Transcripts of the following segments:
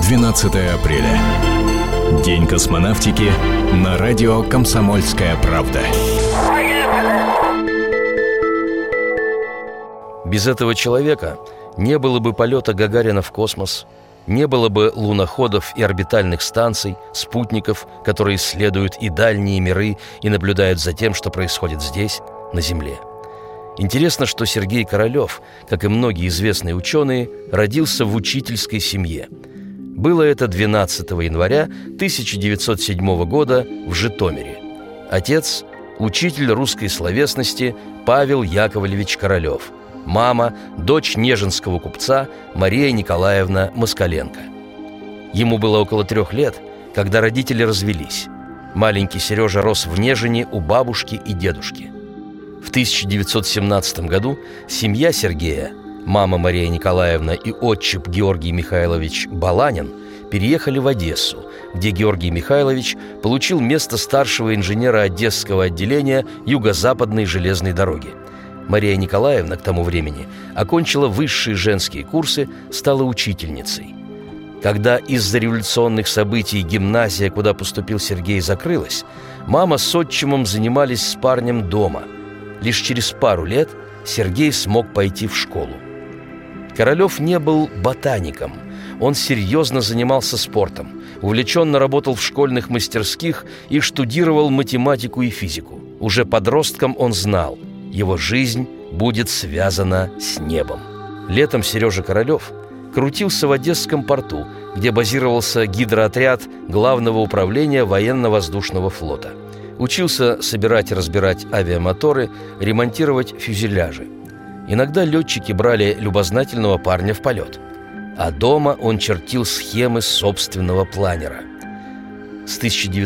12 апреля. День космонавтики на радио «Комсомольская правда». Без этого человека не было бы полета Гагарина в космос, не было бы луноходов и орбитальных станций, спутников, которые исследуют и дальние миры и наблюдают за тем, что происходит здесь, на Земле. Интересно, что Сергей Королев, как и многие известные ученые, родился в учительской семье. Было это 12 января 1907 года в Житомире. Отец – учитель русской словесности Павел Яковлевич Королев. Мама – дочь нежинского купца Мария Николаевна Москаленко. Ему было около 3 лет, когда родители развелись. Маленький Сережа рос в Нежине у бабушки и дедушки. В 1917 году семья Сергея, мама Мария Николаевна и отчим Георгий Михайлович Баланин, переехали в Одессу, где Георгий Михайлович получил место старшего инженера Одесского отделения Юго-Западной железной дороги. Мария Николаевна к тому времени окончила высшие женские курсы, стала учительницей. Когда из-за революционных событий гимназия, куда поступил Сергей, закрылась, мама с отчимом занимались с парнем дома. Лишь через пару лет Сергей смог пойти в школу. Королев не был ботаником. Он серьезно занимался спортом, увлеченно работал в школьных мастерских и штудировал математику и физику. Уже подростком он знал, его жизнь будет связана с небом. Летом Сережа Королев крутился в Одесском порту, где базировался гидроотряд Главного управления военно-воздушного флота. Учился собирать и разбирать авиамоторы, ремонтировать фюзеляжи. Иногда летчики брали любознательного парня в полет. А дома он чертил схемы собственного планера. С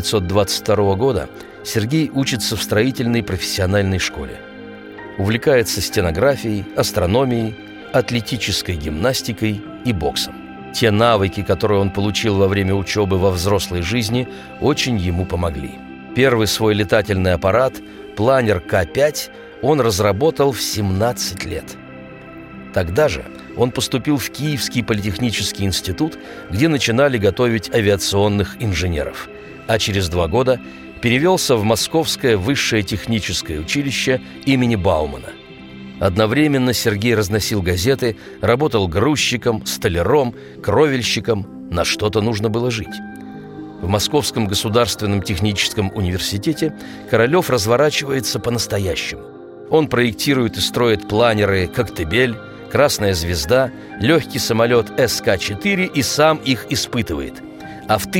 1922 года Сергей учится в строительной профессиональной школе. Увлекается стенографией, астрономией, атлетической гимнастикой и боксом. Те навыки, которые он получил во время учебы во взрослой жизни, очень ему помогли. Первый свой летательный аппарат, планер К-5, он разработал в 17 лет. Тогда же он поступил в Киевский политехнический институт, где начинали готовить авиационных инженеров, а через 2 года перевелся в Московское высшее техническое училище имени Баумана. Одновременно Сергей разносил газеты, работал грузчиком, столяром, кровельщиком, на что-то нужно было жить. В Московском государственном техническом университете Королев разворачивается по-настоящему. Он проектирует и строит планеры «Коктебель», «Красная звезда», легкий самолет СК-4 и сам их испытывает. А в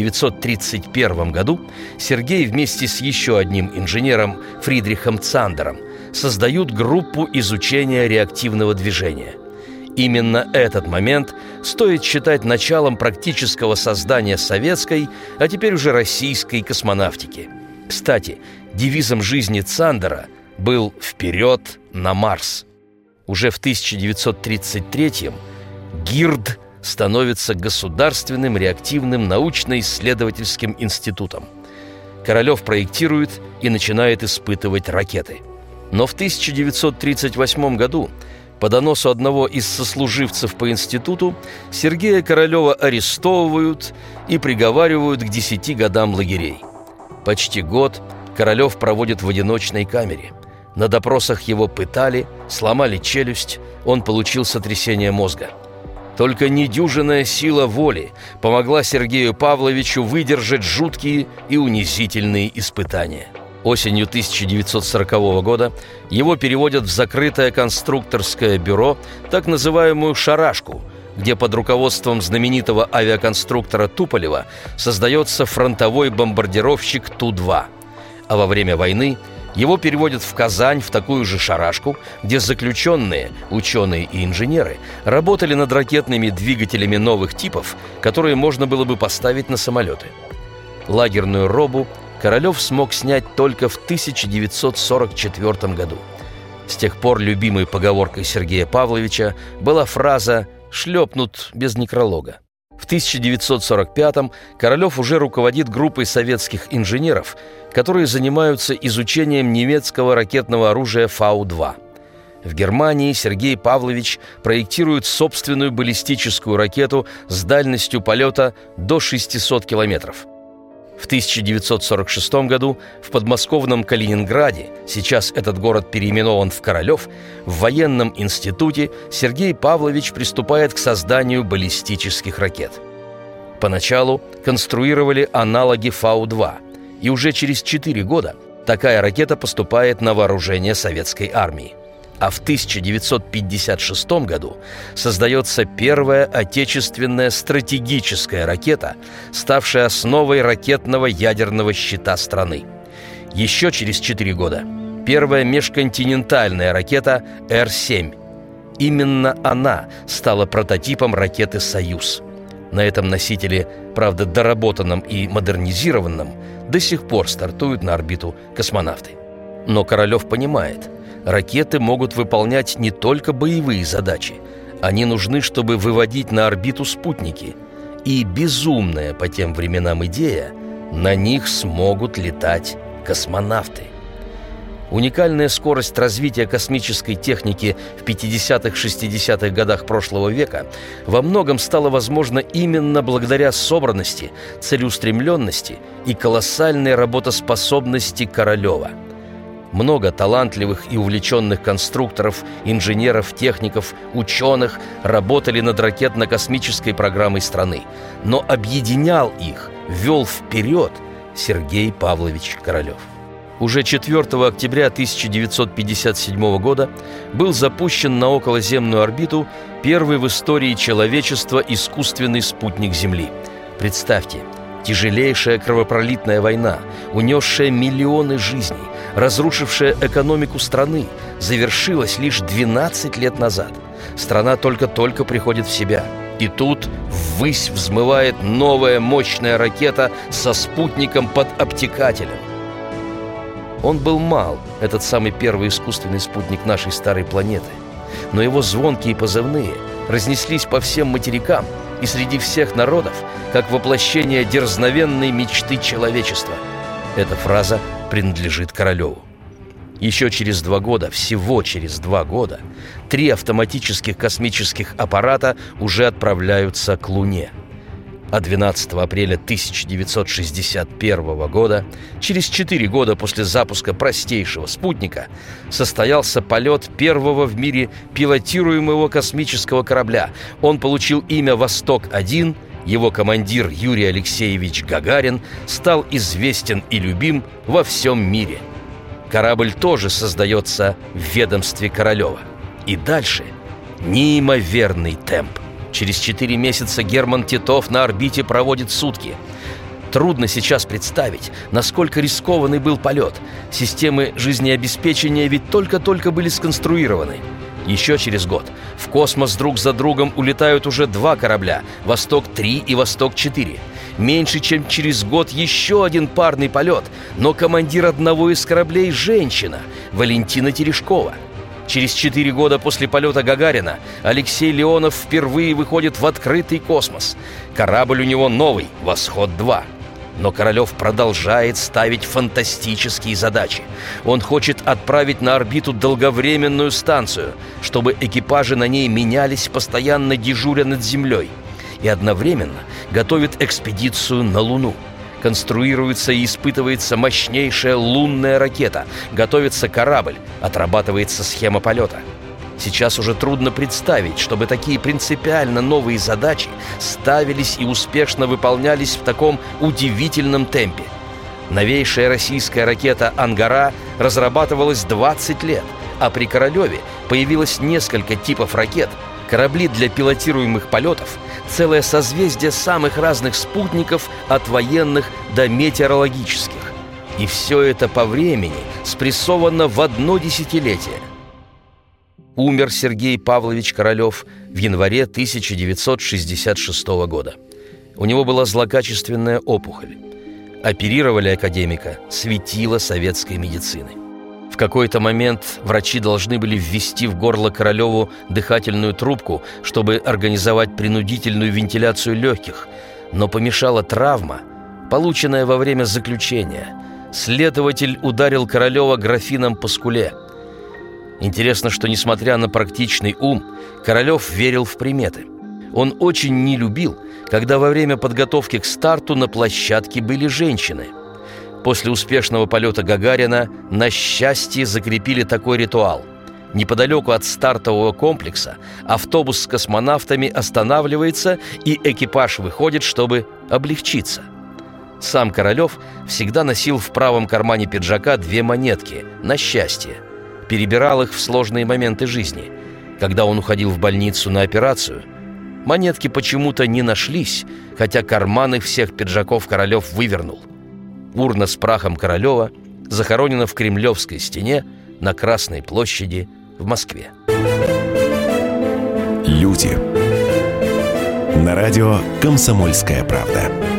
1931 году Сергей вместе с еще одним инженером Фридрихом Цандером создают группу изучения реактивного движения. Именно этот момент стоит считать началом практического создания советской, а теперь уже российской космонавтики. Кстати, девизом жизни Цандера был «Вперед на Марс». Уже в 1933-м ГИРД становится Государственным реактивным научно-исследовательским институтом. Королев проектирует и начинает испытывать ракеты. Но в 1938 году по доносу одного из сослуживцев по институту Сергея Королева арестовывают и приговаривают к 10 годам лагерей. Почти год Королев проводит в одиночной камере. На допросах его пытали, сломали челюсть, он получил сотрясение мозга. Только недюжинная сила воли помогла Сергею Павловичу выдержать жуткие и унизительные испытания. Осенью 1940 года его переводят в закрытое конструкторское бюро, так называемую «Шарашку», где под руководством знаменитого авиаконструктора Туполева создается фронтовой бомбардировщик Ту-2. А во время войны его переводят в Казань, в такую же «Шарашку», где заключенные, ученые и инженеры работали над ракетными двигателями новых типов, которые можно было бы поставить на самолеты. Лагерную робу Королев смог снять только в 1944 году. С тех пор любимой поговоркой Сергея Павловича была фраза «шлепнут без некролога». В 1945-м Королев уже руководит группой советских инженеров, которые занимаются изучением немецкого ракетного оружия Фау-2. В Германии Сергей Павлович проектирует собственную баллистическую ракету с дальностью полета до 600 километров. В 1946 году в подмосковном Калининграде, сейчас этот город переименован в Королев, в военном институте Сергей Павлович приступает к созданию баллистических ракет. Поначалу конструировали аналоги Фау-2, и уже через 4 года такая ракета поступает на вооружение советской армии. А в 1956 году создается первая отечественная стратегическая ракета, ставшая основой ракетного ядерного щита страны. Еще через 4 года первая межконтинентальная ракета Р-7. Именно она стала прототипом ракеты «Союз». На этом носителе, правда, доработанном и модернизированном, до сих пор стартуют на орбиту космонавты. Но Королев понимает, ракеты могут выполнять не только боевые задачи. Они нужны, чтобы выводить на орбиту спутники. И безумная по тем временам идея – на них смогут летать космонавты. Уникальная скорость развития космической техники в 50-60-х годах прошлого века во многом стала возможна именно благодаря собранности, целеустремленности и колоссальной работоспособности Королева. Много талантливых и увлеченных конструкторов, инженеров, техников, ученых работали над ракетно-космической программой страны, но объединял их, вел вперед Сергей Павлович Королев. Уже 4 октября 1957 года был запущен на околоземную орбиту первый в истории человечества искусственный спутник Земли. Представьте, тяжелейшая кровопролитная война, унесшая миллионы жизней, разрушившая экономику страны, завершилась лишь 12 лет назад. Страна только-только приходит в себя. И тут ввысь взмывает новая мощная ракета со спутником под обтекателем. Он был мал, этот самый первый искусственный спутник нашей старой планеты. Но его звонкие позывные разнеслись по всем материкам и среди всех народов, как воплощение дерзновенной мечты человечества. Эта фраза принадлежит Королеву. Еще через 2 года, всего через 2 года, 3 автоматических космических аппарата уже отправляются к Луне. А 12 апреля 1961 года, через 4 года после запуска простейшего спутника, состоялся полет первого в мире пилотируемого космического корабля. Он получил имя «Восток-1», его командир Юрий Алексеевич Гагарин стал известен и любим во всем мире. Корабль тоже создается в ведомстве Королева. И дальше неимоверный темп. Через 4 месяца Герман Титов на орбите проводит сутки. Трудно сейчас представить, насколько рискованный был полет. Системы жизнеобеспечения ведь только-только были сконструированы. Еще через год в космос друг за другом улетают уже 2 корабля – «Восток-3» и «Восток-4». Меньше чем через год еще один парный полет, но командир одного из кораблей – женщина – Валентина Терешкова. Через 4 года после полета Гагарина Алексей Леонов впервые выходит в открытый космос. Корабль у него новый – «Восход-2». Но Королев продолжает ставить фантастические задачи. Он хочет отправить на орбиту долговременную станцию, чтобы экипажи на ней менялись, постоянно дежуря над Землей. И одновременно готовит экспедицию на Луну. Конструируется и испытывается мощнейшая лунная ракета, готовится корабль, отрабатывается схема полета. Сейчас уже трудно представить, чтобы такие принципиально новые задачи ставились и успешно выполнялись в таком удивительном темпе. Новейшая российская ракета «Ангара» разрабатывалась 20 лет, а при Королеве появилось несколько типов ракет, корабли для пилотируемых полетов, целое созвездие самых разных спутников, от военных до метеорологических. И все это по времени спрессовано в 1 десятилетие. Умер Сергей Павлович Королев в январе 1966 года. У него была злокачественная опухоль. Оперировали академика светило советской медицины. В какой-то момент врачи должны были ввести в горло Королеву дыхательную трубку, чтобы организовать принудительную вентиляцию легких, но помешала травма, полученная во время заключения. Следователь ударил Королева графином по скуле. Интересно, что, несмотря на практичный ум, Королёв верил в приметы. Он очень не любил, когда во время подготовки к старту на площадке были женщины. После успешного полета Гагарина на счастье закрепили такой ритуал. Неподалеку от стартового комплекса автобус с космонавтами останавливается, и экипаж выходит, чтобы облегчиться. Сам Королёв всегда носил в правом кармане пиджака 2 монетки на счастье. Перебирал их в сложные моменты жизни. Когда он уходил в больницу на операцию, монетки почему-то не нашлись, хотя карманы всех пиджаков Королёв вывернул. Урна с прахом Королёва захоронена в Кремлевской стене на Красной площади в Москве. Люди. На радио «Комсомольская правда».